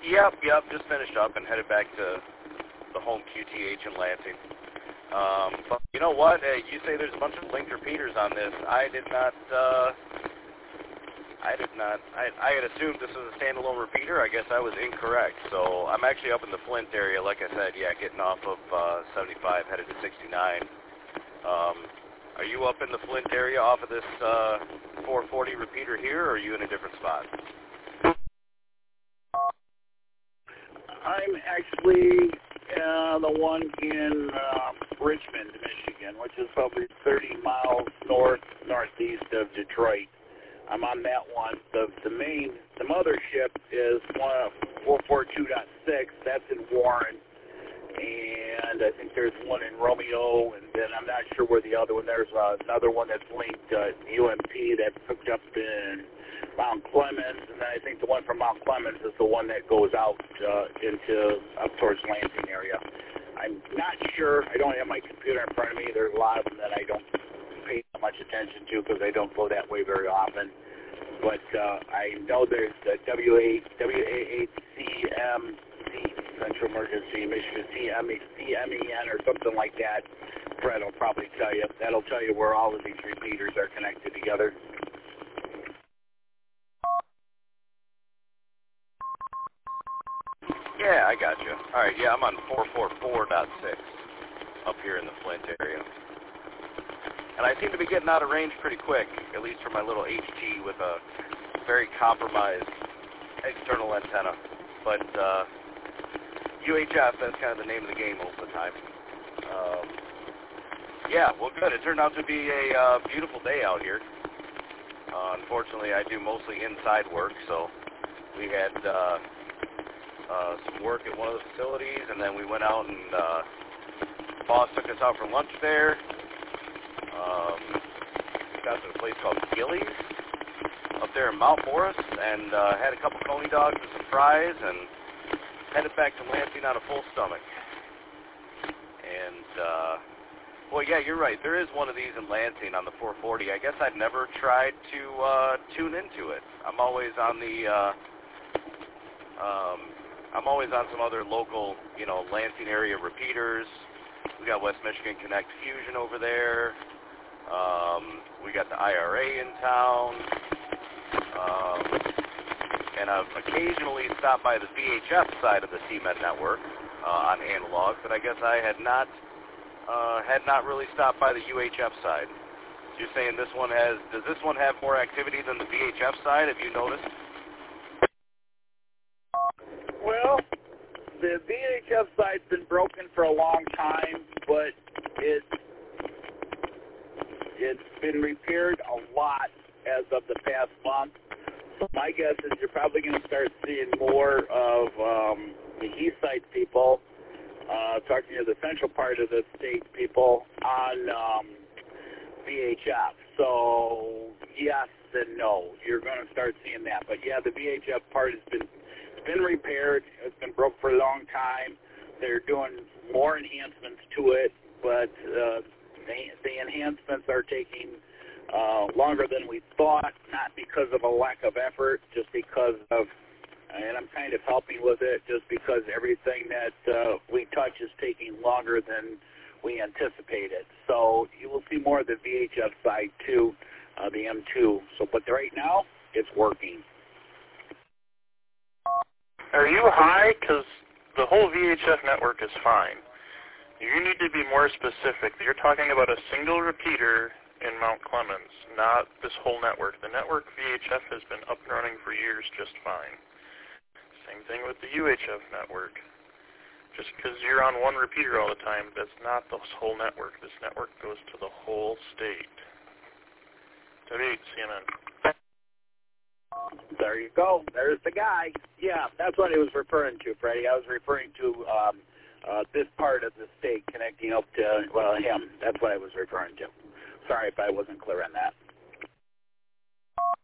Yep. Just finished up and headed back to the home QTH in Lansing. But you know what? You say there's a bunch of linked repeaters on this. I had assumed this was a standalone repeater. I guess I was incorrect. So I'm actually up in the Flint area, like I said, getting off of 75, headed to 69. Are you up in the Flint area off of this 440 repeater here, or are you in a different spot? I'm actually the one in Richmond, Michigan, which is probably 30 miles northeast of Detroit. I'm on that one. The mothership is 442.6. That's in Warren. And I think there's one in Romeo, and then I'm not sure where the other one. There's another one that's linked UMP that's hooked up in Mount Clemens, and then I think the one from Mount Clemens is the one that goes out up towards Lansing area. I'm not sure. I don't have my computer in front of me. There's a lot of them that I don't pay that much attention to because I don't go that way very often. But I know there's the WA8CMC, Central Emergency Michigan CMEN or something like that. Fred will probably tell you. That'll tell you where all of these repeaters are connected together. Yeah, I got you. All right, I'm on 444.6 up here in the Flint area. And I seem to be getting out of range pretty quick, at least for my little HT with a very compromised external antenna. But UHF, that's kind of the name of the game most of the time. Well, good. It turned out to be a beautiful day out here. Unfortunately, I do mostly inside work, so we had some work at one of the facilities, and then we went out and boss took us out for lunch there. Got to a place called Gillies up there in Mount Morris, and had a couple coney dogs and some fries, and headed back to Lansing on a full stomach. And you're right. There is one of these in Lansing on the 440. I guess I've never tried to tune into it. I'm always on some other local, Lansing area repeaters. We got West Michigan Connect Fusion over there. We got the IRA in town. And I've occasionally stopped by the VHF side of the CMED network on analog, but I guess I had not really stopped by the UHF side. So you're saying does this one have more activity than the VHF side? Have you noticed? Well, the VHF side's been broken for a long time, but it's been repaired a lot as of the past month. So my guess is you're probably going to start seeing more of the east side people talking to the central part of the state people on VHF. So yes and no, you're going to start seeing that. But the VHF part has been repaired. It's been broke for a long time. They're doing more enhancements to it, but the enhancements are taking longer than we thought, not because of a lack of effort, just because of, and I'm kind of helping with it, just because everything that we touch is taking longer than we anticipated. So you will see more of the VHF side too, the M2. So, but right now, it's working. Are you high? Because the whole VHF network is fine. You need to be more specific. You're talking about a single repeater in Mount Clemens, not this whole network. The network VHF has been up and running for years just fine. Same thing with the UHF network. Just because you're on one repeater all the time, that's not the whole network. This network goes to the whole state. W8 CNN. There you go. There's the guy. Yeah, that's what I was referring to, Freddie. I was referring to this part of the state connecting up to, him. That's what I was referring to. Sorry if I wasn't clear on that.